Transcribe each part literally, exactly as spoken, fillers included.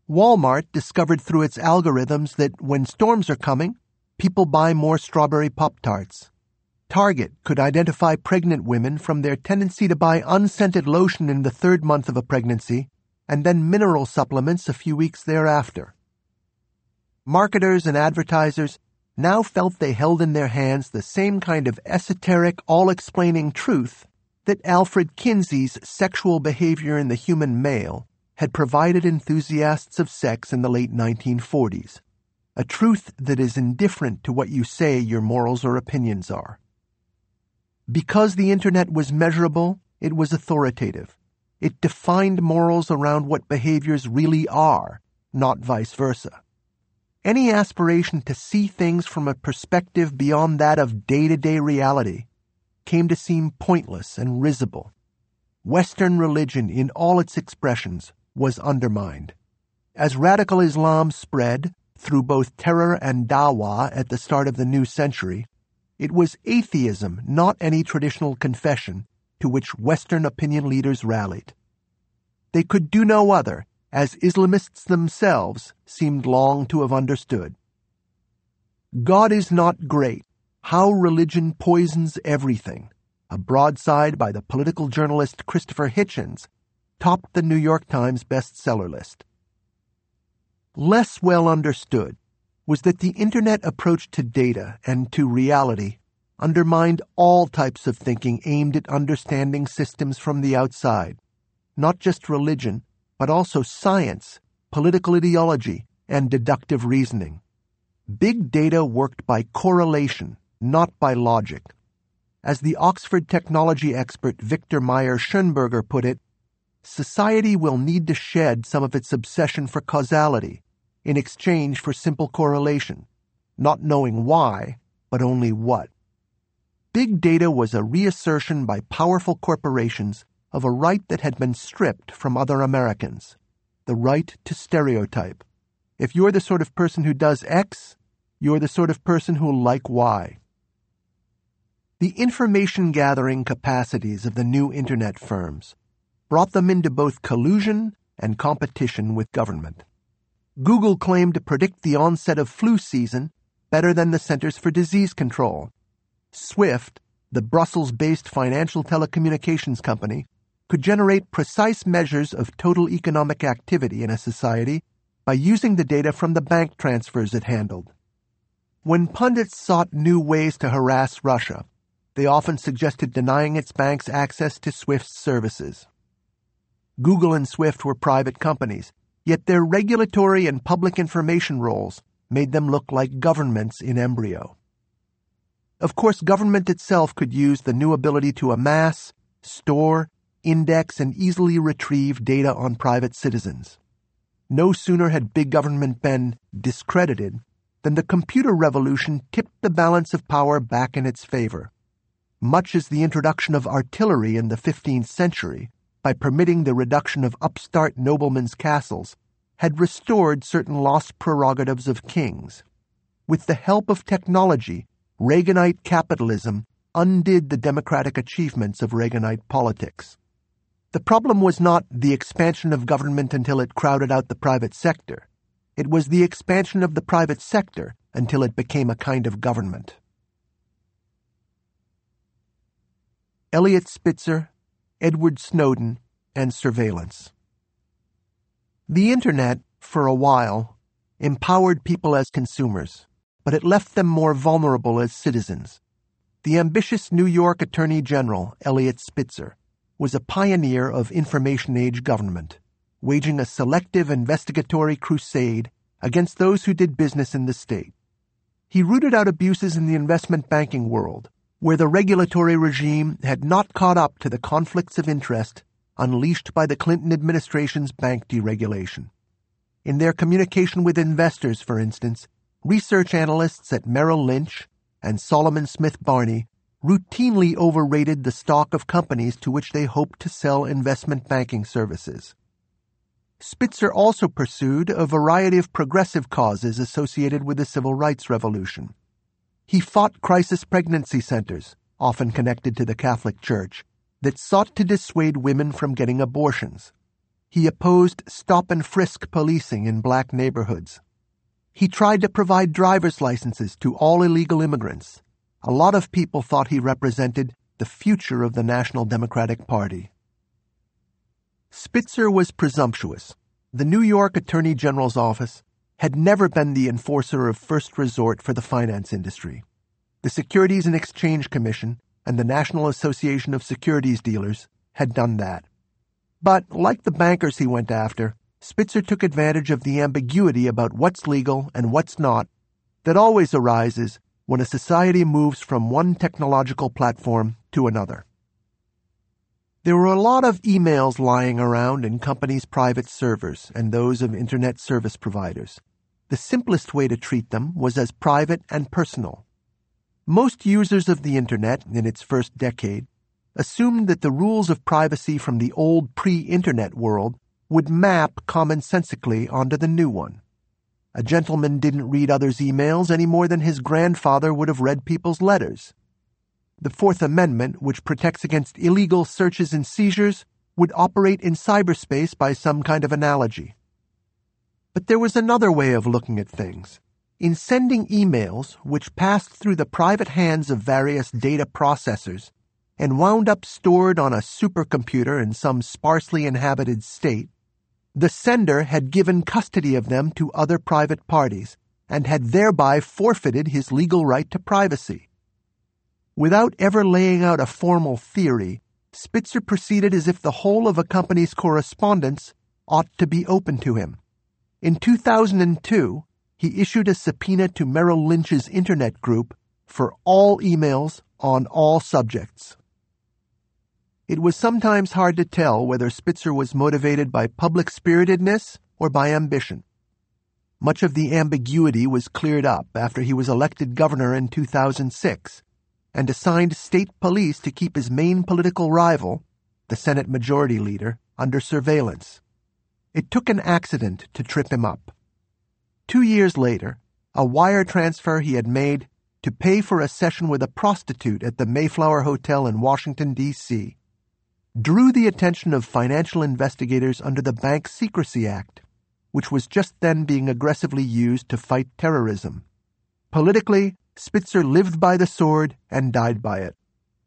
Walmart discovered through its algorithms that when storms are coming, people buy more strawberry Pop-Tarts. Target could identify pregnant women from their tendency to buy unscented lotion in the third month of a pregnancy and then mineral supplements a few weeks thereafter. Marketers and advertisers now felt they held in their hands the same kind of esoteric, all-explaining truth that Alfred Kinsey's Sexual Behavior in the Human Male had provided enthusiasts of sex in the late nineteen forties, a truth that is indifferent to what you say your morals or opinions are. Because the Internet was measurable, it was authoritative. It defined morals around what behaviors really are, not vice versa. Any aspiration to see things from a perspective beyond that of day-to-day reality came to seem pointless and risible. Western religion in all its expressions was undermined. As radical Islam spread through both terror and dawah at the start of the new century, it was atheism, not any traditional confession, to which Western opinion leaders rallied. They could do no other, as Islamists themselves seemed long to have understood. God is not great. How religion poisons everything, a broadside by the political journalist Christopher Hitchens, topped the New York Times bestseller list. Less well understood was that the Internet approach to data and to reality undermined all types of thinking aimed at understanding systems from the outside, not just religion, but also science, political ideology, and deductive reasoning. Big data worked by correlation, not by logic. As the Oxford technology expert Victor Meyer-Schönberger put it, society will need to shed some of its obsession for causality in exchange for simple correlation, not knowing why, but only what. Big data was a reassertion by powerful corporations of a right that had been stripped from other Americans, the right to stereotype. If you're the sort of person who does X, you're the sort of person who'll like Y. The information-gathering capacities of the new Internet firms brought them into both collusion and competition with government. Google claimed to predict the onset of flu season better than the Centers for Disease Control. Swift, the Brussels-based financial telecommunications company, could generate precise measures of total economic activity in a society by using the data from the bank transfers it handled. When pundits sought new ways to harass Russia, they often suggested denying its banks access to Swift's services. Google and Swift were private companies, yet their regulatory and public information roles made them look like governments in embryo. Of course, government itself could use the new ability to amass, store, index, and easily retrieve data on private citizens. No sooner had big government been discredited than the computer revolution tipped the balance of power back in its favor, much as the introduction of artillery in the fifteenth century, by permitting the reduction of upstart noblemen's castles, had restored certain lost prerogatives of kings. With the help of technology, Reaganite capitalism undid the democratic achievements of Reaganite politics. The problem was not the expansion of government until it crowded out the private sector. It was the expansion of the private sector until it became a kind of government. Eliot Spitzer, Edward Snowden, and surveillance. The Internet, for a while, empowered people as consumers, but it left them more vulnerable as citizens. The ambitious New York Attorney General, Eliot Spitzer, was a pioneer of information-age government, waging a selective investigatory crusade against those who did business in the state. He rooted out abuses in the investment banking world, where the regulatory regime had not caught up to the conflicts of interest unleashed by the Clinton administration's bank deregulation. In their communication with investors, for instance, research analysts at Merrill Lynch and Solomon Smith Barney routinely overrated the stock of companies to which they hoped to sell investment banking services. Spitzer also pursued a variety of progressive causes associated with the civil rights revolution. He fought crisis pregnancy centers, often connected to the Catholic Church, that sought to dissuade women from getting abortions. he opposed stop-and-frisk policing in black neighborhoods. He tried to provide driver's licenses to all illegal immigrants. A lot of people thought he represented the future of the National Democratic Party. Spitzer was presumptuous. The New York Attorney General's office had never been the enforcer of first resort for the finance industry. The Securities and Exchange Commission and the National Association of Securities Dealers had done that. But, like the bankers he went after, Spitzer took advantage of the ambiguity about what's legal and what's not that always arises when a society moves from one technological platform to another. There were a lot of emails lying around in companies' private servers and those of Internet service providers. The simplest way to treat them was as private and personal. Most users of the Internet in its first decade assumed that the rules of privacy from the old pre-Internet world would map commonsensically onto the new one. A gentleman didn't read others' emails any more than his grandfather would have read people's letters. The Fourth Amendment, which protects against illegal searches and seizures, would operate in cyberspace by some kind of analogy. But there was another way of looking at things. In sending emails, which passed through the private hands of various data processors and wound up stored on a supercomputer in some sparsely inhabited state, the sender had given custody of them to other private parties and had thereby forfeited his legal right to privacy. Without ever laying out a formal theory, Spitzer proceeded as if the whole of a company's correspondence ought to be open to him. In two thousand two, he issued a subpoena to Merrill Lynch's Internet group for all emails on all subjects. It was sometimes hard to tell whether Spitzer was motivated by public-spiritedness or by ambition. Much of the ambiguity was cleared up after he was elected governor in two thousand six and assigned state police to keep his main political rival, the Senate Majority Leader, under surveillance. It took an accident to trip him up. Two years later, a wire transfer he had made to pay for a session with a prostitute at the Mayflower Hotel in Washington, D C, drew the attention of financial investigators under the Bank Secrecy Act, which was just then being aggressively used to fight terrorism. Politically, Spitzer lived by the sword and died by it.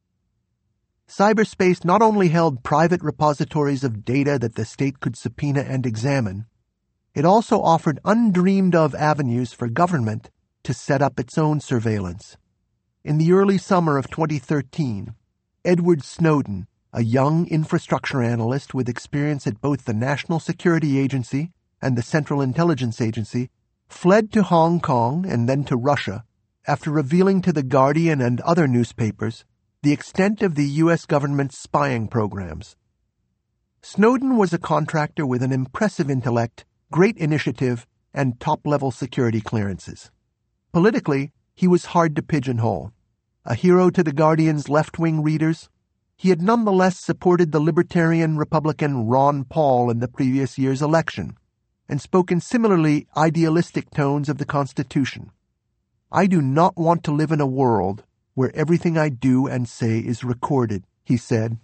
Cyberspace not only held private repositories of data that the state could subpoena and examine, it also offered undreamed-of avenues for government to set up its own surveillance. In the early summer of twenty thirteen, Edward Snowden, a young infrastructure analyst with experience at both the National Security Agency and the Central Intelligence Agency, fled to Hong Kong and then to Russia after revealing to The Guardian and other newspapers the extent of the U S government's spying programs. Snowden was a contractor with an impressive intellect, great initiative, and top-level security clearances. Politically, he was hard to pigeonhole. A hero to The Guardian's left-wing readers, he had nonetheless supported the libertarian Republican Ron Paul in the previous year's election, and spoke in similarly idealistic tones of the Constitution. "I do not want to live in a world where everything I do and say is recorded," he said.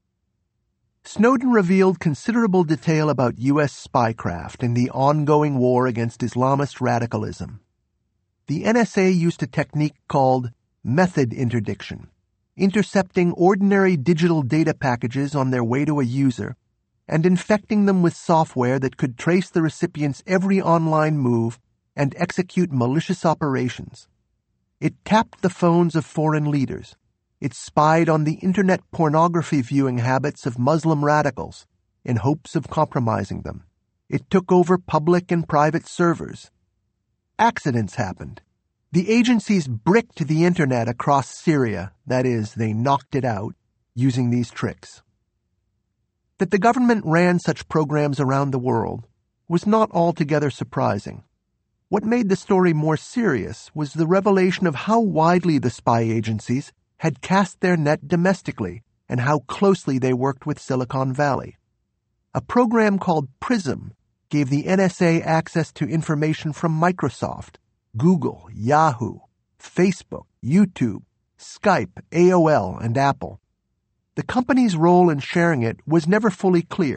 Snowden revealed considerable detail about U S spycraft and the ongoing war against Islamist radicalism. The N S A used a technique called method interdiction, intercepting ordinary digital data packages on their way to a user and infecting them with software that could trace the recipient's every online move and execute malicious operations. It tapped the phones of foreign leaders. It spied on the internet pornography viewing habits of Muslim radicals in hopes of compromising them. It took over public and private servers. Accidents happened. The agencies bricked the internet across Syria, that is, they knocked it out, using these tricks. That the government ran such programs around the world was not altogether surprising. What made the story more serious was the revelation of how widely the spy agencies had cast their net domestically and how closely they worked with Silicon Valley. A program called PRISM gave the N S A access to information from Microsoft, Google, Yahoo, Facebook, YouTube, Skype, A O L, and Apple. The company's role in sharing it was never fully clear,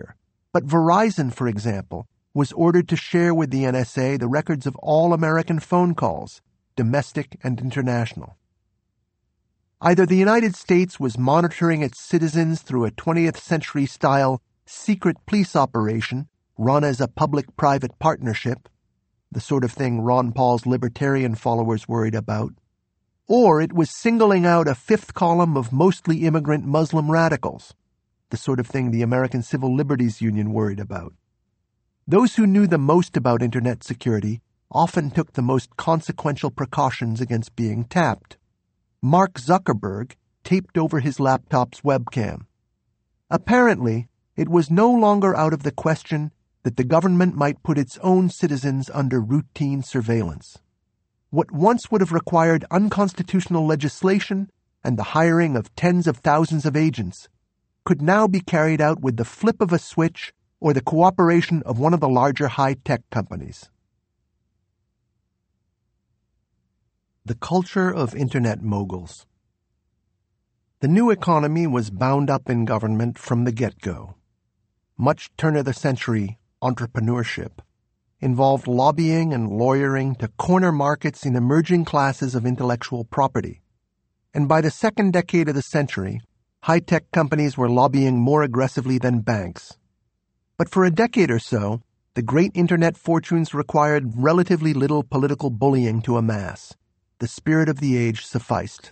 But Verizon, for example, was ordered to share with the N S A the records of all American phone calls, domestic and international. Either the United States was monitoring its citizens through a twentieth century style secret police operation run as a public-private partnership, the sort of thing Ron Paul's libertarian followers worried about, or it was singling out a fifth column of mostly immigrant Muslim radicals, the sort of thing the American Civil Liberties Union worried about. Those who knew the most about Internet security often took the most consequential precautions against being tapped. Mark Zuckerberg taped over his laptop's webcam. Apparently, it was no longer out of the question that the government might put its own citizens under routine surveillance. What once would have required unconstitutional legislation and the hiring of tens of thousands of agents could now be carried out with the flip of a switch or the cooperation of one of the larger high-tech companies. The culture of Internet moguls. The new economy was bound up in government from the get-go. Much turn-of-the-century entrepreneurship involved lobbying and lawyering to corner markets in emerging classes of intellectual property. And by the second decade of the century, high-tech companies were lobbying more aggressively than banks. But for a decade or so, the great Internet fortunes required relatively little political bullying to amass. The spirit of the age sufficed.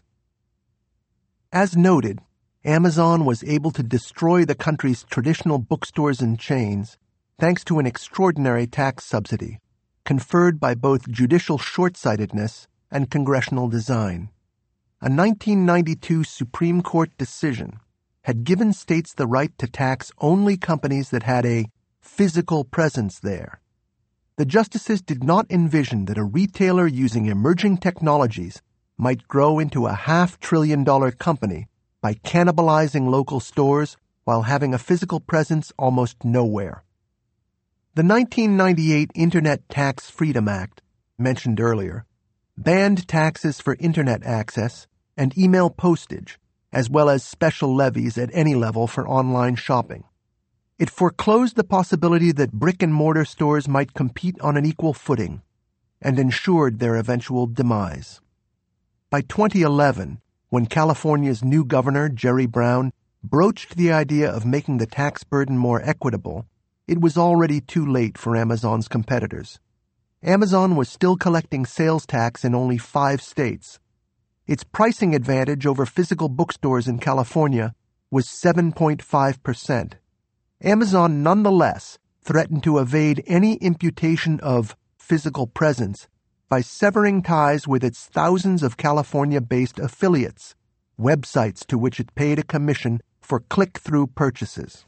As noted, Amazon was able to destroy the country's traditional bookstores and chains thanks to an extraordinary tax subsidy conferred by both judicial short-sightedness and congressional design. A nineteen ninety-two Supreme Court decision had given states the right to tax only companies that had a physical presence there. The justices did not envision that a retailer using emerging technologies might grow into a half-trillion dollar company by cannibalizing local stores while having a physical presence almost nowhere. The nineteen ninety-eight Internet Tax Freedom Act, mentioned earlier, banned taxes for Internet access and email postage, as well as special levies at any level for online shopping. It foreclosed the possibility that brick-and-mortar stores might compete on an equal footing, and ensured their eventual demise. By twenty eleven, when California's new governor, Jerry Brown, broached the idea of making the tax burden more equitable, it was already too late for Amazon's competitors. Amazon was still collecting sales tax in only five states. Its pricing advantage over physical bookstores in California was seven point five percent. Amazon nonetheless threatened to evade any imputation of physical presence by severing ties with its thousands of California-based affiliates, websites to which it paid a commission for click-through purchases.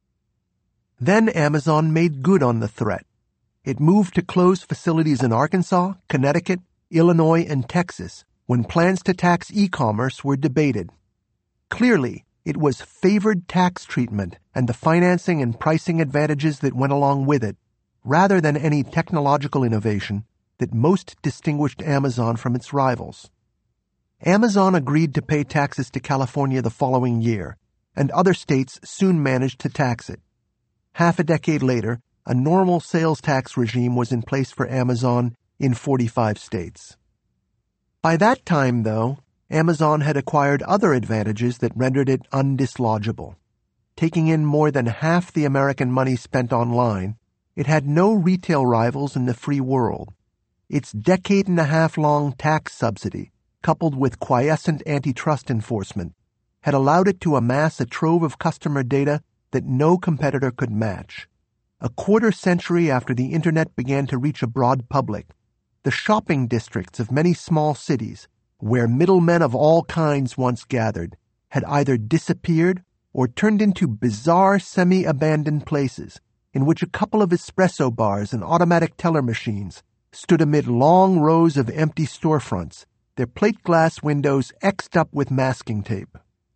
Then Amazon made good on the threat. It moved to close facilities in Arkansas, Connecticut, Illinois, and Texas when plans to tax e-commerce were debated. Clearly, it was favored tax treatment and the financing and pricing advantages that went along with it, rather than any technological innovation, that most distinguished Amazon from its rivals. Amazon agreed to pay taxes to California the following year, and other states soon managed to tax it. Half a decade later, a normal sales tax regime was in place for Amazon in forty-five states. By that time, though, Amazon had acquired other advantages that rendered it undislodgeable. Taking in more than half the American money spent online, it had no retail rivals in the free world. Its decade-and-a-half-long tax subsidy, coupled with quiescent antitrust enforcement, had allowed it to amass a trove of customer data that no competitor could match. A quarter century after the Internet began to reach a broad public, the shopping districts of many small cities, where middlemen of all kinds once gathered, had either disappeared or turned into bizarre semi-abandoned places in which a couple of espresso bars and automatic teller machines stood amid long rows of empty storefronts, their plate glass windows X'd up with masking tape.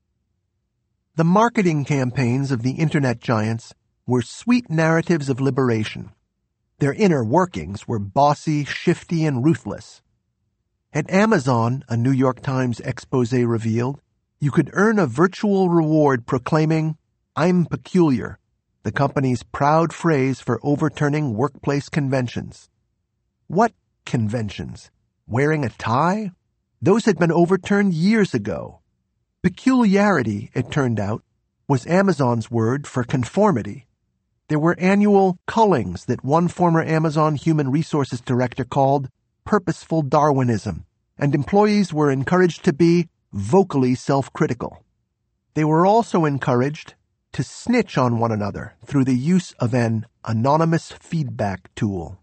The marketing campaigns of the Internet giants were sweet narratives of liberation. Their inner workings were bossy, shifty, and ruthless. At Amazon, a New York Times expose revealed, you could earn a virtual reward proclaiming, "I'm peculiar," the company's proud phrase for overturning workplace conventions. What conventions? Wearing a tie? Those had been overturned years ago. Peculiarity, it turned out, was Amazon's word for conformity. There were annual cullings that one former Amazon human resources director called purposeful Darwinism, and employees were encouraged to be vocally self-critical. They were also encouraged to snitch on one another through the use of an anonymous feedback tool.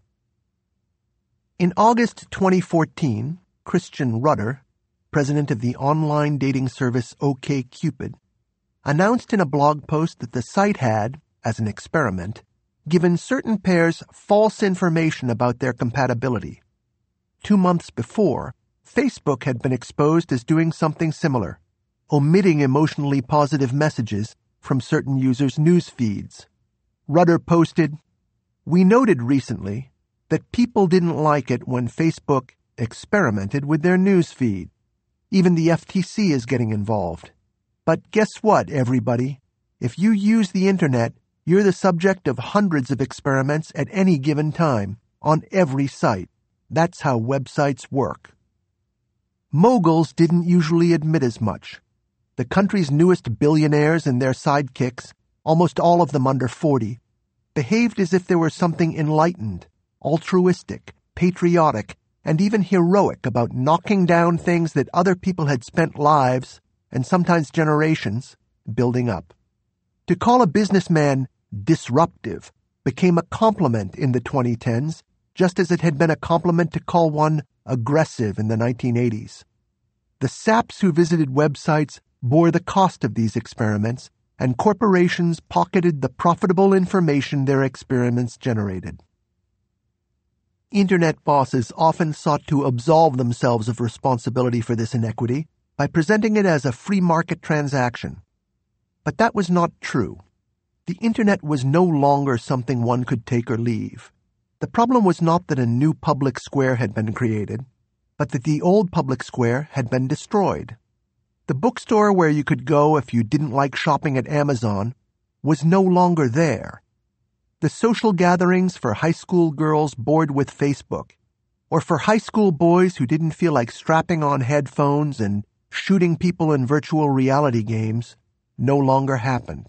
In August twenty fourteen, Christian Rudder, president of the online dating service OkCupid, announced in a blog post that the site had, as an experiment, given certain pairs false information about their compatibility. Two months before, Facebook had been exposed as doing something similar, omitting emotionally positive messages from certain users' news feeds. Rudder posted, "We noted recently that people didn't like it when Facebook experimented with their news feed. Even the F T C is getting involved. But guess what, everybody? If you use the internet, you're the subject of hundreds of experiments at any given time, on every site. That's how websites work." Moguls didn't usually admit as much. The country's newest billionaires and their sidekicks, almost all of them under forty, behaved as if there were something enlightened, altruistic, patriotic, and even heroic about knocking down things that other people had spent lives, and sometimes generations, building up. To call a businessman disruptive became a compliment in the twenty tens, just as it had been a compliment to call one aggressive in the nineteen eighties. The saps who visited websites bore the cost of these experiments, and corporations pocketed the profitable information their experiments generated. Internet bosses often sought to absolve themselves of responsibility for this inequity by presenting it as a free market transaction. But that was not true. The Internet was no longer something one could take or leave. The problem was not that a new public square had been created, but that the old public square had been destroyed. The bookstore where you could go if you didn't like shopping at Amazon was no longer there. The social gatherings for high school girls bored with Facebook, or for high school boys who didn't feel like strapping on headphones and shooting people in virtual reality games, no longer happened.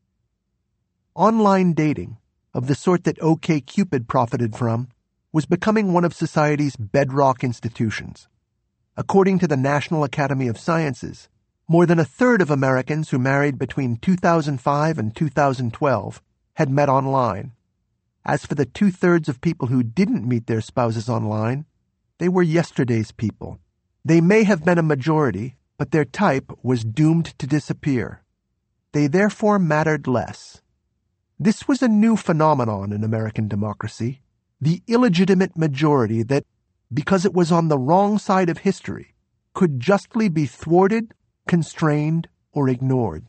Online dating, of the sort that OkCupid profited from, was becoming one of society's bedrock institutions. According to the National Academy of Sciences, more than a third of Americans who married between two thousand five and two thousand twelve had met online. As for the two-thirds of people who didn't meet their spouses online, they were yesterday's people. They may have been a majority, but their type was doomed to disappear. They therefore mattered less. This was a new phenomenon in American democracy, the illegitimate majority that, because it was on the wrong side of history, could justly be thwarted, constrained, or ignored.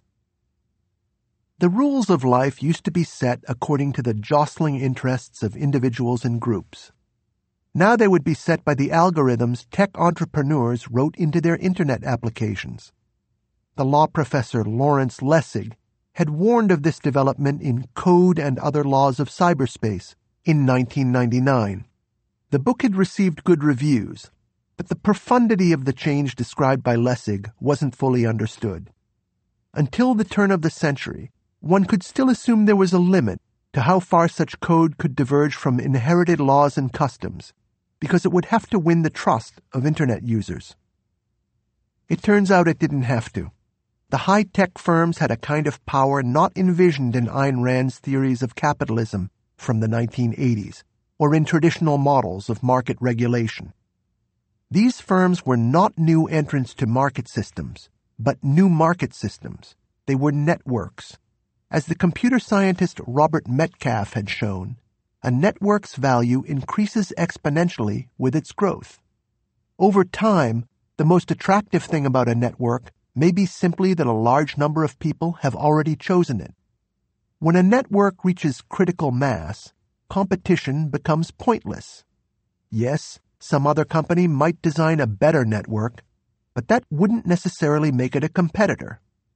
The rules of life used to be set according to the jostling interests of individuals and groups. Now they would be set by the algorithms tech entrepreneurs wrote into their internet applications. The law professor Lawrence Lessig had warned of this development in Code and Other Laws of Cyberspace in nineteen ninety-nine. The book had received good reviews, but the profundity of the change described by Lessig wasn't fully understood. Until the turn of the century, one could still assume there was a limit to how far such code could diverge from inherited laws and customs, because it would have to win the trust of Internet users. It turns out it didn't have to. The high-tech firms had a kind of power not envisioned in Ayn Rand's theories of capitalism from the nineteen eighties, or in traditional models of market regulation. These firms were not new entrants to market systems, but new market systems. They were networks. As the computer scientist Robert Metcalfe had shown, a network's value increases exponentially with its growth. Over time, the most attractive thing about a network may be simply that a large number of people have already chosen it. When a network reaches critical mass, competition becomes pointless. Yes, some other company might design a better network, but that wouldn't necessarily make it a competitor.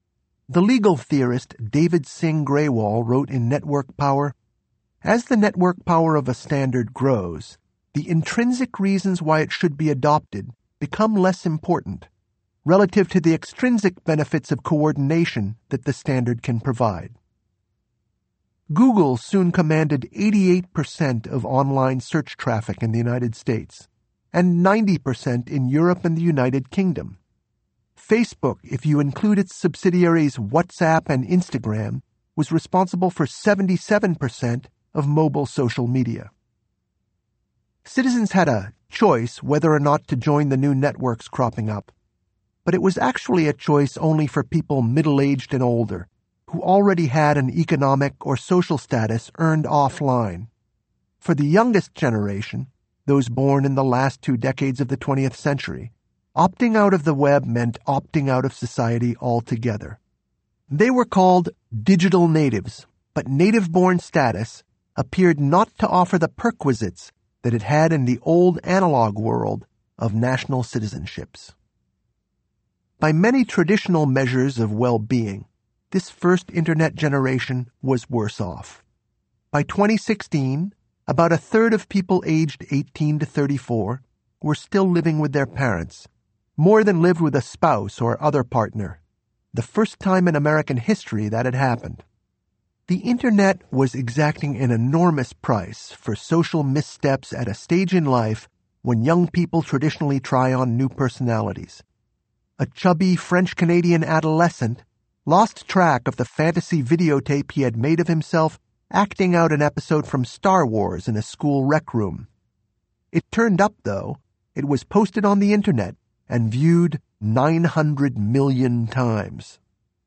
The legal theorist David Singh Grewal wrote in Network Power, "As the network power of a standard grows, the intrinsic reasons why it should be adopted become less important, relative to the extrinsic benefits of coordination that the standard can provide." Google soon commanded eighty-eight percent of online search traffic in the United States, and ninety percent in Europe and the United Kingdom. Facebook, if you include its subsidiaries WhatsApp and Instagram, was responsible for seventy-seven percent of mobile social media. Citizens had a choice whether or not to join the new networks cropping up, but it was actually a choice only for people middle-aged and older, who already had an economic or social status earned offline. For the youngest generation, those born in the last two decades of the twentieth century, opting out of the web meant opting out of society altogether. They were called digital natives, but native-born status appeared not to offer the perquisites that it had in the old analog world of national citizenships. By many traditional measures of well-being, this first Internet generation was worse off. By twenty sixteen, about a third of people aged eighteen to thirty-four were still living with their parents, more than lived with a spouse or other partner, the first time in American history that had happened. The Internet was exacting an enormous price for social missteps at a stage in life when young people traditionally try on new personalities. A chubby French-Canadian adolescent lost track of the fantasy videotape he had made of himself acting out an episode from Star Wars in a school rec room. It turned up, though, it was posted on the Internet and viewed nine hundred million times.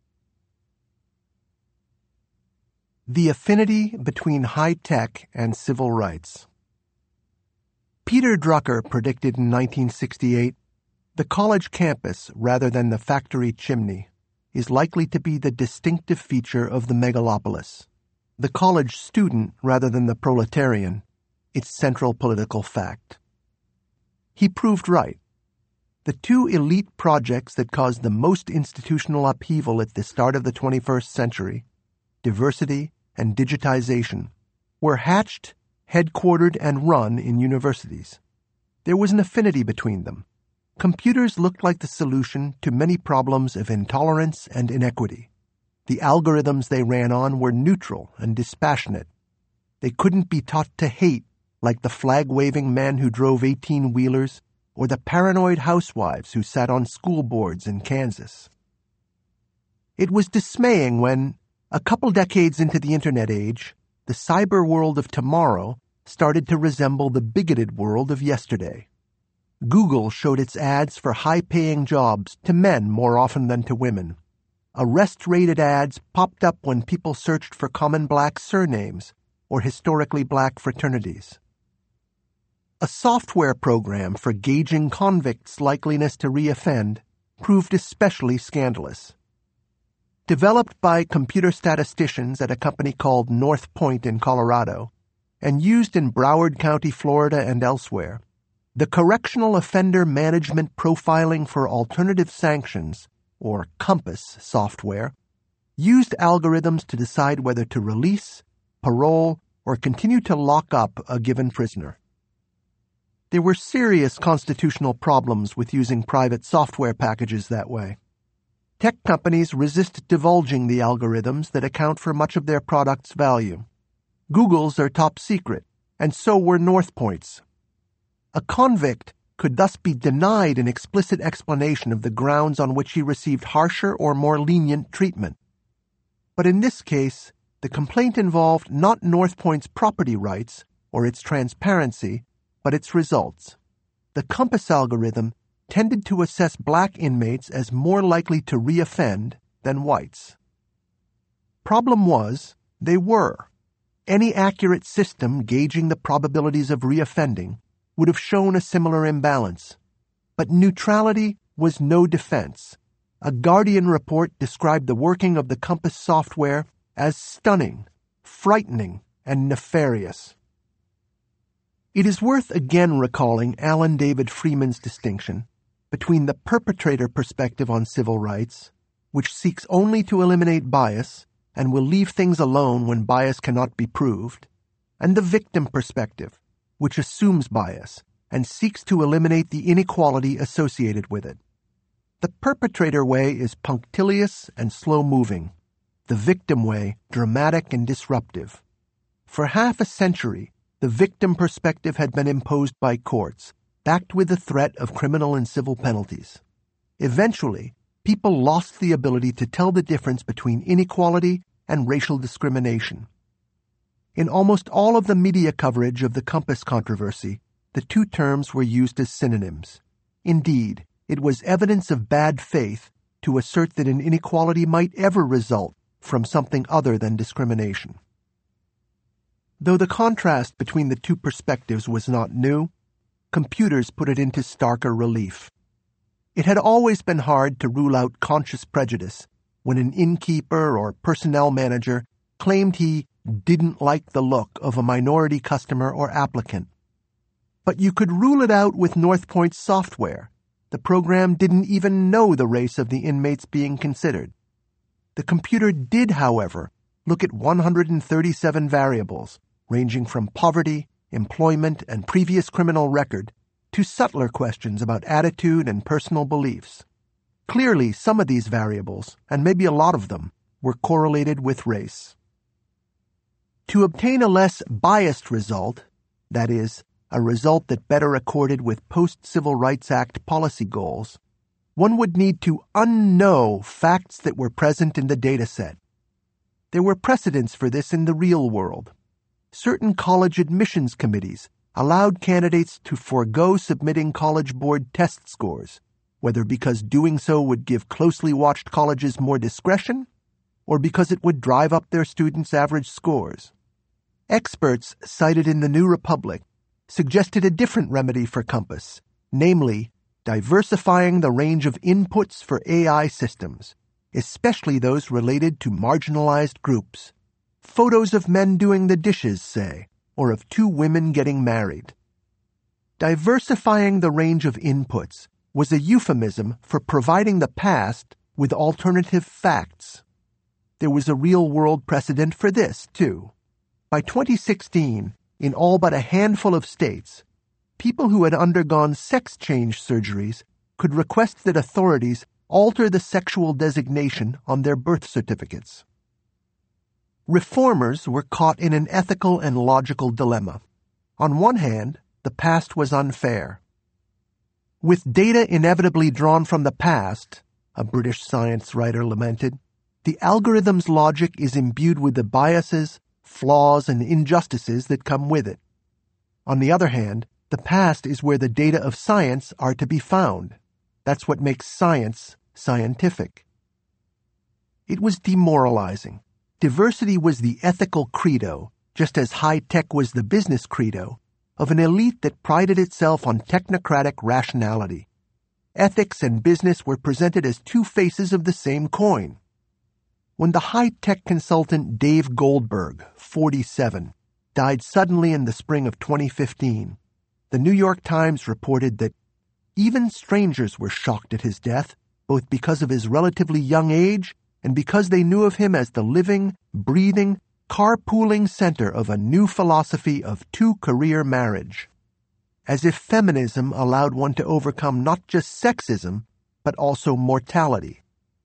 The affinity between high-tech and civil rights. Peter Drucker predicted in nineteen sixty-eight, "The college campus, rather than the factory chimney, is likely to be the distinctive feature of the megalopolis. The college student, rather than the proletarian, its central political fact." He proved right. The two elite projects that caused the most institutional upheaval at the start of the twenty-first century, diversity and digitization, were hatched, headquartered, and run in universities. There was an affinity between them. Computers looked like the solution to many problems of intolerance and inequity. The algorithms they ran on were neutral and dispassionate. They couldn't be taught to hate like the flag-waving men who drove eighteen-wheelers or the paranoid housewives who sat on school boards in Kansas. It was dismaying when, a couple decades into the Internet age, the cyber world of tomorrow started to resemble the bigoted world of yesterday. Google showed its ads for high-paying jobs to men more often than to women. Arrest-rated ads popped up when people searched for common black surnames or historically black fraternities. A software program for gauging convicts' likeliness to reoffend proved especially scandalous. Developed by computer statisticians at a company called North Point in Colorado, and used in Broward County, Florida, and elsewhere, the Correctional Offender Management Profiling for Alternative Sanctions, or COMPASS software, used algorithms to decide whether to release, parole, or continue to lock up a given prisoner. There were serious constitutional problems with using private software packages that way. Tech companies resist divulging the algorithms that account for much of their product's value. Google's are top secret, and so were North Point's. A convict could thus be denied an explicit explanation of the grounds on which he received harsher or more lenient treatment. But in this case, the complaint involved not North Point's property rights or its transparency, but its results. The COMPASS algorithm tended to assess black inmates as more likely to reoffend than whites. Problem was, they were. Any accurate system gauging the probabilities of reoffending would have shown a similar imbalance. But neutrality was no defense. A Guardian report described the working of the COMPASS software as stunning, frightening, and nefarious. It is worth again recalling Alan David Freeman's distinction between the perpetrator perspective on civil rights which seeks only to eliminate bias and will leave things alone when bias cannot be proved, and the victim perspective, which assumes bias and seeks to eliminate the inequality associated with it. The perpetrator way is punctilious and slow-moving, the victim way dramatic and disruptive. For half a century, the victim perspective had been imposed by courts, backed with the threat of criminal and civil penalties. Eventually, people lost the ability to tell the difference between inequality and racial discrimination. In almost all of the media coverage of the Compass controversy, the two terms were used as synonyms. Indeed, it was evidence of bad faith to assert that an inequality might ever result from something other than discrimination. Though the contrast between the two perspectives was not new, computers put it into starker relief. It had always been hard to rule out conscious prejudice when an innkeeper or personnel manager claimed he didn't like the look of a minority customer or applicant. But you could rule it out with Northpoint's software. The program didn't even know the race of the inmates being considered. The computer did, however, look at one hundred thirty-seven variables, ranging from poverty, employment, and previous criminal record, to subtler questions about attitude and personal beliefs. Clearly, some of these variables, and maybe a lot of them, were correlated with race. To obtain a less biased result, that is, a result that better accorded with post-Civil Rights Act policy goals, one would need to unknow facts that were present in the dataset. There were precedents for this in the real world. Certain college admissions committees allowed candidates to forego submitting College Board test scores, whether because doing so would give closely watched colleges more discretion, or because it would drive up their students' average scores. Experts cited in the New Republic suggested a different remedy for Compass, namely, diversifying the range of inputs for A I systems, especially those related to marginalized groups. Photos of men doing the dishes, say, or of two women getting married. Diversifying the range of inputs was a euphemism for providing the past with alternative facts. There was a real-world precedent for this, too. By twenty sixteen, in all but a handful of states, people who had undergone sex change surgeries could request that authorities alter the sexual designation on their birth certificates. Reformers were caught in an ethical and logical dilemma. On one hand, the past was unfair. With data inevitably drawn from the past, a British science writer lamented, the algorithm's logic is imbued with the biases, flaws, and injustices that come with it. On the other hand, the past is where the data of science are to be found. That's what makes science scientific. It was demoralizing. Diversity was the ethical credo, just as high-tech was the business credo, of an elite that prided itself on technocratic rationality. Ethics and business were presented as two faces of the same coin. When the high-tech consultant Dave Goldberg, forty-seven, died suddenly in the spring of twenty fifteen, the New York Times reported that even strangers were shocked at his death, both because of his relatively young age and because they knew of him as the living, breathing, carpooling center of a new philosophy of two-career marriage. As if feminism allowed one to overcome not just sexism, but also mortality.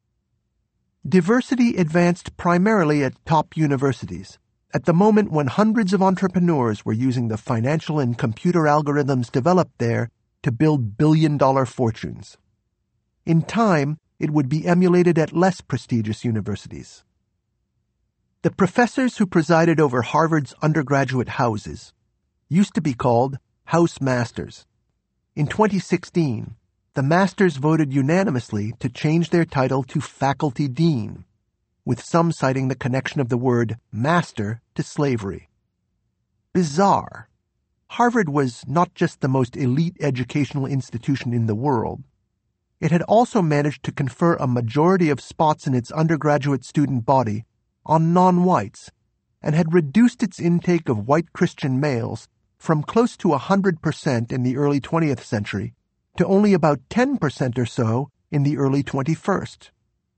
Diversity advanced primarily at top universities, at the moment when hundreds of entrepreneurs were using the financial and computer algorithms developed there to build billion-dollar fortunes. In time, it would be emulated at less prestigious universities. The professors who presided over Harvard's undergraduate houses used to be called House Masters. In twenty sixteen, the masters voted unanimously to change their title to Faculty Dean, with some citing the connection of the word master to slavery. Bizarre. Harvard was not just the most elite educational institution in the world. It had also managed to confer a majority of spots in its undergraduate student body on non-whites, and had reduced its intake of white Christian males from close to one hundred percent in the early twentieth century to only about ten percent or so in the early twenty-first.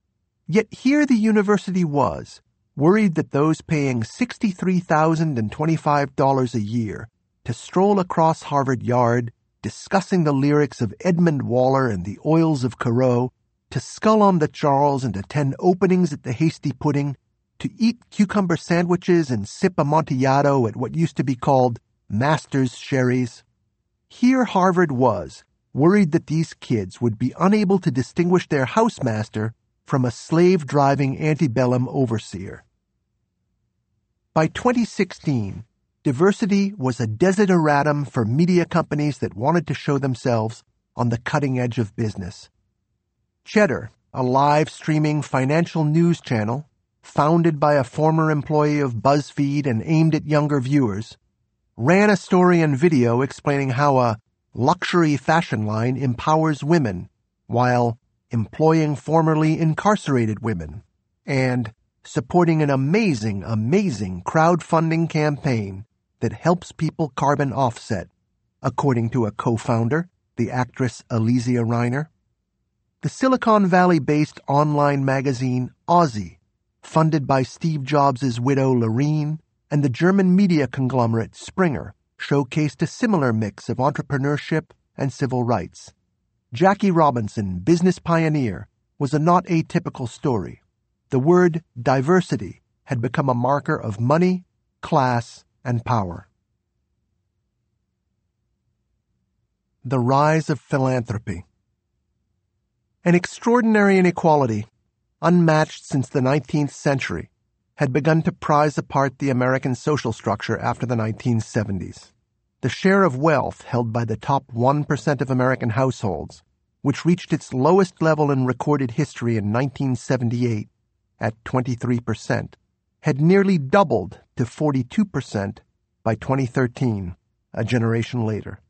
Yet here the university was, worried that those paying sixty-three thousand twenty-five dollars a year to stroll across Harvard Yard, discussing the lyrics of Edmund Waller and the oils of Corot, to scull on the Charles and attend openings at the Hasty Pudding, to eat cucumber sandwiches and sip Amontillado at what used to be called Master's Sherry's. Here Harvard was, worried that these kids would be unable to distinguish their housemaster from a slave-driving antebellum overseer. By twenty sixteen, diversity was a desideratum for media companies that wanted to show themselves on the cutting edge of business. Cheddar, a live-streaming financial news channel, founded by a former employee of BuzzFeed and aimed at younger viewers, ran a story and video explaining how a luxury fashion line empowers women while employing formerly incarcerated women and supporting an amazing, amazing crowdfunding campaign that helps people carbon offset, according to a co-founder, the actress Alizia Reiner. The Silicon Valley-based online magazine Aussie, funded by Steve Jobs' widow Lorene, and the German media conglomerate Springer, showcased a similar mix of entrepreneurship and civil rights. Jackie Robinson, business pioneer, was a not atypical story. The word diversity had become a marker of money, class, and power. The rise of philanthropy. An extraordinary inequality, unmatched since the nineteenth century, had begun to prize apart the American social structure after the nineteen seventies. The share of wealth held by the top one percent of American households, which reached its lowest level in recorded history in nineteen seventy-eight at twenty-three percent, had nearly doubled to forty-two percent by twenty thirteen, a generation later.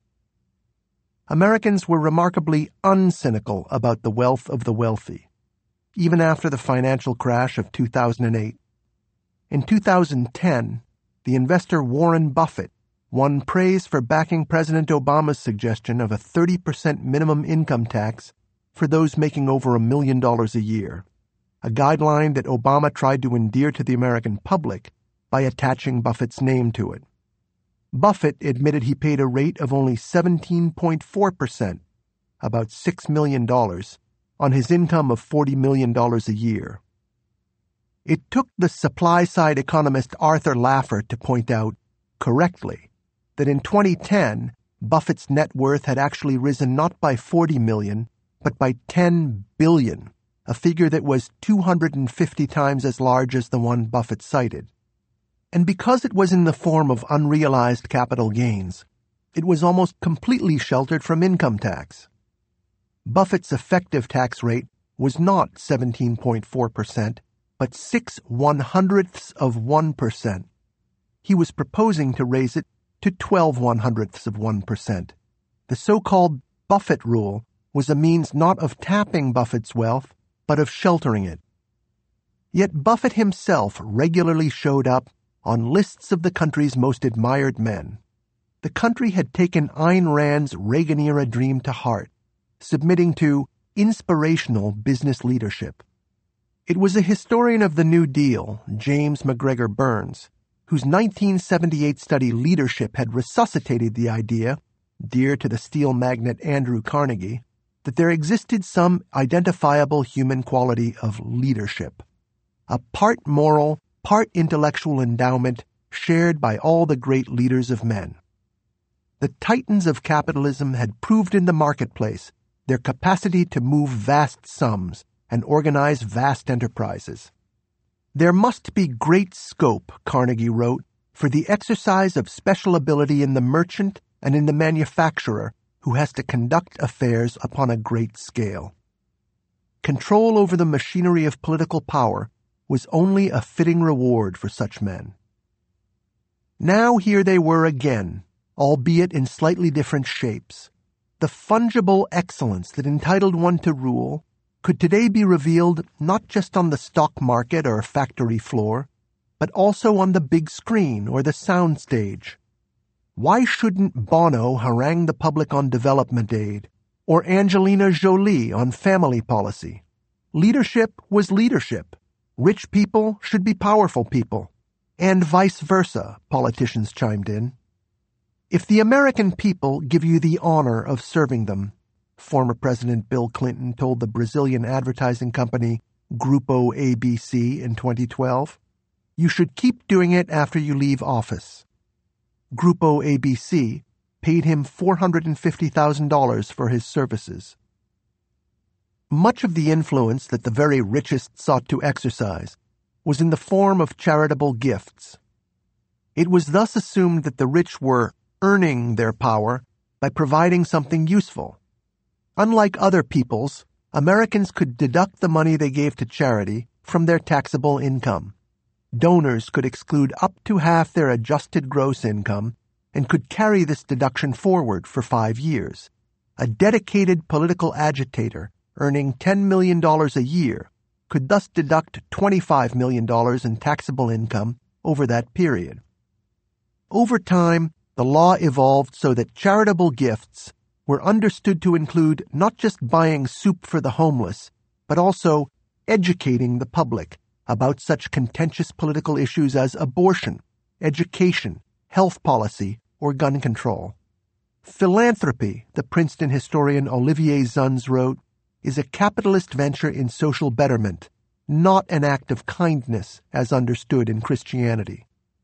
Americans were remarkably uncynical about the wealth of the wealthy, even after the financial crash of two thousand eight. In two thousand ten, the investor Warren Buffett won praise for backing President Obama's suggestion of a thirty percent minimum income tax for those making over a million dollars a year, a guideline that Obama tried to endear to the American public by attaching Buffett's name to it. Buffett admitted he paid a rate of only seventeen point four percent, about six million dollars, on his income of forty million dollars a year. It took the supply-side economist Arthur Laffer to point out, correctly, that in twenty ten, Buffett's net worth had actually risen not by forty million dollars, but by ten billion dollars, a figure that was two hundred fifty times as large as the one Buffett cited. And because it was in the form of unrealized capital gains, it was almost completely sheltered from income tax. Buffett's effective tax rate was not seventeen point four percent, but six one-hundredths of one percent. He was proposing to raise it to twelve one-hundredths of one percent. The so-called Buffett rule was a means not of tapping Buffett's wealth, but of sheltering it. Yet Buffett himself regularly showed up on lists of the country's most admired men. The country had taken Ayn Rand's Reagan-era dream to heart, submitting to inspirational business leadership. It was a historian of the New Deal, James McGregor Burns, whose nineteen seventy-eight study Leadership had resuscitated the idea, dear to the steel magnate Andrew Carnegie, that there existed some identifiable human quality of leadership, a part moral, part intellectual endowment shared by all the great leaders of men. The titans of capitalism had proved in the marketplace their capacity to move vast sums and organize vast enterprises. There must be great scope, Carnegie wrote, for the exercise of special ability in the merchant and in the manufacturer who has to conduct affairs upon a great scale. Control over the machinery of political power was only a fitting reward for such men. Now here they were again, albeit in slightly different shapes. The fungible excellence that entitled one to rule could today be revealed not just on the stock market or factory floor, but also on the big screen or the sound stage. Why shouldn't Bono harangue the public on development aid, or Angelina Jolie on family policy? Leadership was leadership. Rich people should be powerful people. And vice versa, politicians chimed in. If the American people give you the honor of serving them, former President Bill Clinton told the Brazilian advertising company Grupo A B C in twenty twelve, you should keep doing it after you leave office. Grupo A B C paid him four hundred fifty thousand dollars for his services. Much of the influence that the very richest sought to exercise was in the form of charitable gifts. It was thus assumed that the rich were earning their power by providing something useful. Unlike other peoples, Americans could deduct the money they gave to charity from their taxable income. Donors could exclude up to half their adjusted gross income and could carry this deduction forward for five years. A dedicated political agitator earning ten million dollars a year could thus deduct twenty-five million dollars in taxable income over that period. Over time, the law evolved so that charitable gifts were understood to include not just buying soup for the homeless, but also educating the public about such contentious political issues as abortion, education, health policy, or gun control. Philanthropy, the Princeton historian Olivier Zunz wrote, is a capitalist venture in social betterment, not an act of kindness as understood in Christianity.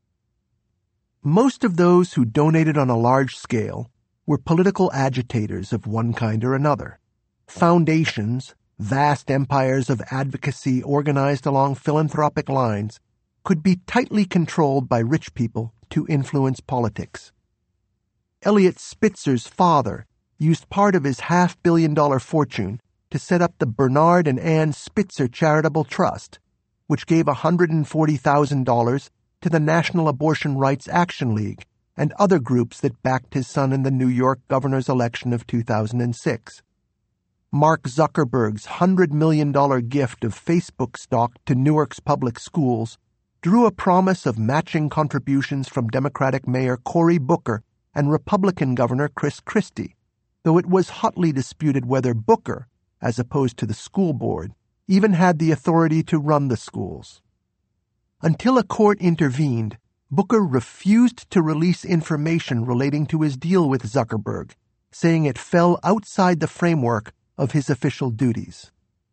Most of those who donated on a large scale were political agitators of one kind or another. Foundations, vast empires of advocacy organized along philanthropic lines, could be tightly controlled by rich people to influence politics. Eliot Spitzer's father used part of his half-billion-dollar fortune to set up the Bernard and Ann Spitzer Charitable Trust, which gave one hundred forty thousand dollars to the National Abortion Rights Action League and other groups that backed his son in the New York governor's election of two thousand six. Mark Zuckerberg's one hundred million dollars gift of Facebook stock to Newark's public schools drew a promise of matching contributions from Democratic Mayor Cory Booker and Republican Governor Chris Christie, though it was hotly disputed whether Booker, as opposed to the school board, even had the authority to run the schools. Until a court intervened, Booker refused to release information relating to his deal with Zuckerberg, saying it fell outside the framework of his official duties.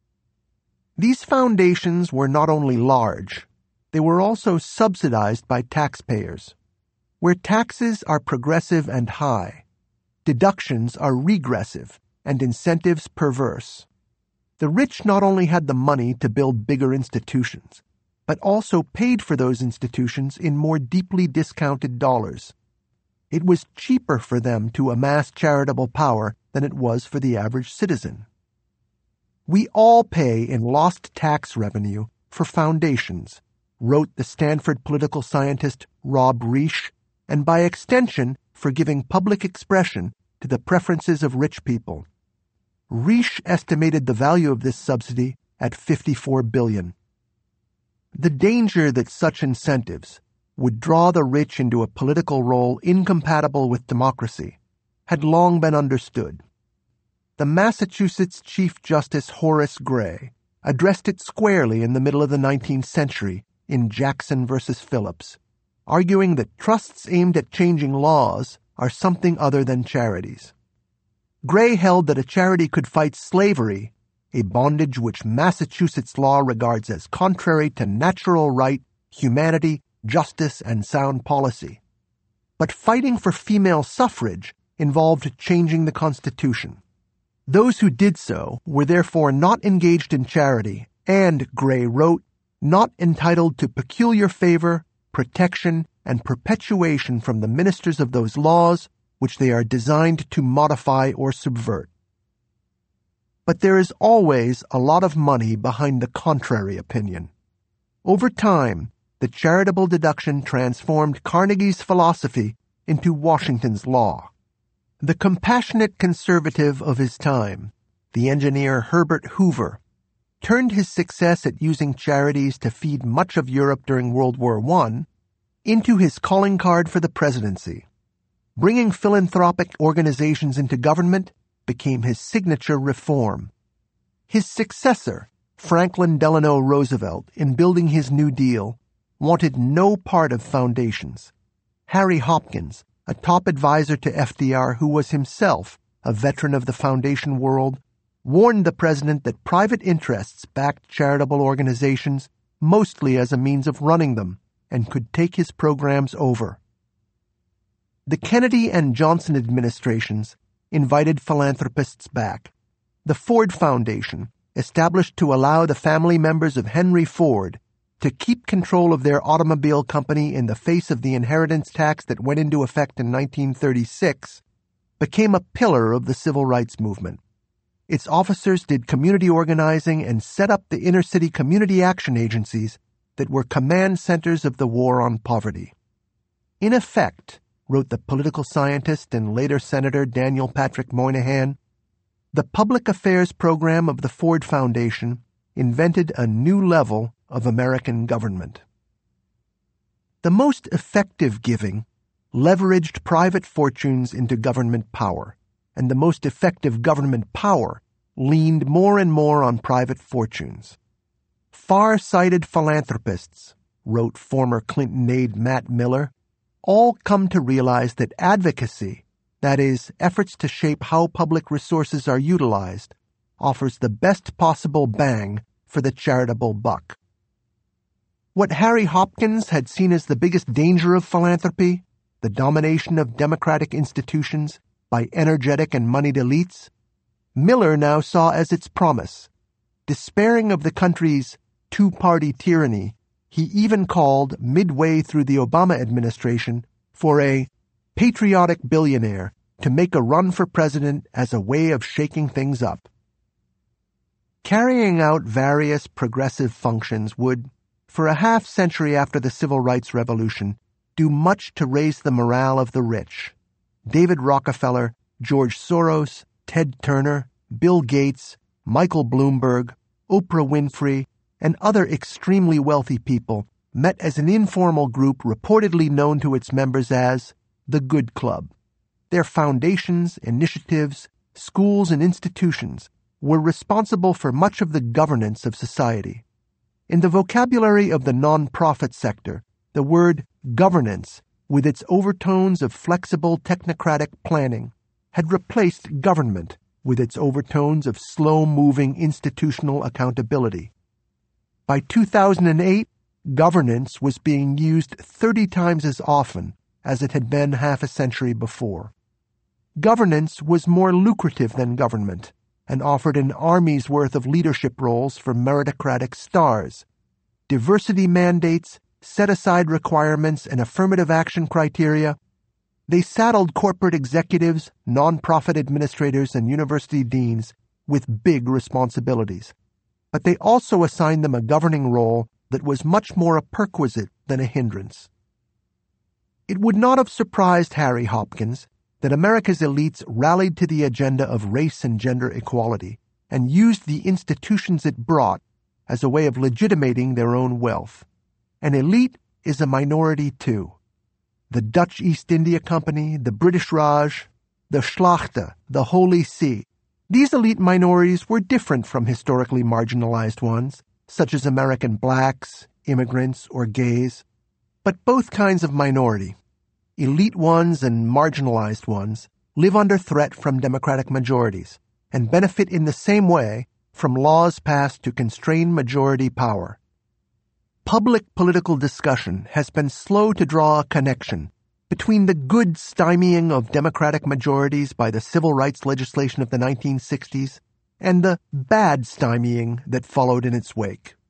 These foundations were not only large, they were also subsidized by taxpayers. Where taxes are progressive and high, deductions are regressive and incentives perverse. The rich not only had the money to build bigger institutions, but also paid for those institutions in more deeply discounted dollars. It was cheaper for them to amass charitable power than it was for the average citizen. We all pay in lost tax revenue for foundations, wrote the Stanford political scientist Rob Reich, and by extension for giving public expression to the preferences of rich people. Reich estimated the value of this subsidy at fifty-four billion dollars. The danger that such incentives would draw the rich into a political role incompatible with democracy had long been understood. The Massachusetts Chief Justice Horace Gray addressed it squarely in the middle of the nineteenth century in Jackson versus Phillips, arguing that trusts aimed at changing laws are something other than charities. Gray held that a charity could fight slavery, a bondage which Massachusetts law regards as contrary to natural right, humanity, justice, and sound policy. But fighting for female suffrage involved changing the Constitution. Those who did so were therefore not engaged in charity and, Gray wrote, not entitled to peculiar favor, protection, and perpetuation from the ministers of those laws which they are designed to modify or subvert. But there is always a lot of money behind the contrary opinion. Over time, the charitable deduction transformed Carnegie's philosophy into Washington's law. The compassionate conservative of his time, the engineer Herbert Hoover, turned his success at using charities to feed much of Europe during World War One into his calling card for the presidency. Bringing philanthropic organizations into government became his signature reform. His successor, Franklin Delano Roosevelt, in building his New Deal, wanted no part of foundations. Harry Hopkins, a top advisor to F D R who was himself a veteran of the foundation world, warned the president that private interests backed charitable organizations mostly as a means of running them and could take his programs over. The Kennedy and Johnson administrations invited philanthropists back. The Ford Foundation, established to allow the family members of Henry Ford to keep control of their automobile company in the face of the inheritance tax that went into effect in nineteen thirty-six, became a pillar of the civil rights movement. Its officers did community organizing and set up the inner-city community action agencies that were command centers of the war on poverty. In effect, wrote the political scientist and later Senator Daniel Patrick Moynihan, the public affairs program of the Ford Foundation invented a new level of American government. The most effective giving leveraged private fortunes into government power, and the most effective government power leaned more and more on private fortunes. Far-sighted philanthropists, wrote former Clinton aide Matt Miller, all come to realize that advocacy, that is, efforts to shape how public resources are utilized, offers the best possible bang for the charitable buck. What Harry Hopkins had seen as the biggest danger of philanthropy, the domination of democratic institutions by energetic and moneyed elites, Miller now saw as its promise. Despairing of the country's two-party tyranny, he even called, midway through the Obama administration, for a patriotic billionaire to make a run for president as a way of shaking things up. Carrying out various progressive functions would, for a half century after the Civil Rights Revolution, do much to raise the morale of the rich. David Rockefeller, George Soros, Ted Turner, Bill Gates, Michael Bloomberg, Oprah Winfrey, and other extremely wealthy people met as an informal group reportedly known to its members as the Good Club. Their foundations, initiatives, schools, and institutions were responsible for much of the governance of society. In the vocabulary of the non-profit sector, the word governance, with its overtones of flexible technocratic planning, had replaced government with its overtones of slow-moving institutional accountability. By two thousand eight, governance was being used thirty times as often as it had been half a century before. Governance was more lucrative than government and offered an army's worth of leadership roles for meritocratic stars. Diversity mandates, set-aside requirements, and affirmative action criteria, they saddled corporate executives, nonprofit administrators, and university deans with big responsibilities. But they also assigned them a governing role that was much more a perquisite than a hindrance. It would not have surprised Harry Hopkins that America's elites rallied to the agenda of race and gender equality and used the institutions it brought as a way of legitimating their own wealth. An elite is a minority too. The Dutch East India Company, the British Raj, the Schlachte, the Holy See. These elite minorities were different from historically marginalized ones, such as American blacks, immigrants, or gays. But both kinds of minority, elite ones and marginalized ones, live under threat from democratic majorities and benefit in the same way from laws passed to constrain majority power. Public political discussion has been slow to draw a connection between the good stymieing of democratic majorities by the civil rights legislation of the nineteen sixties and the bad stymieing that followed in its wake.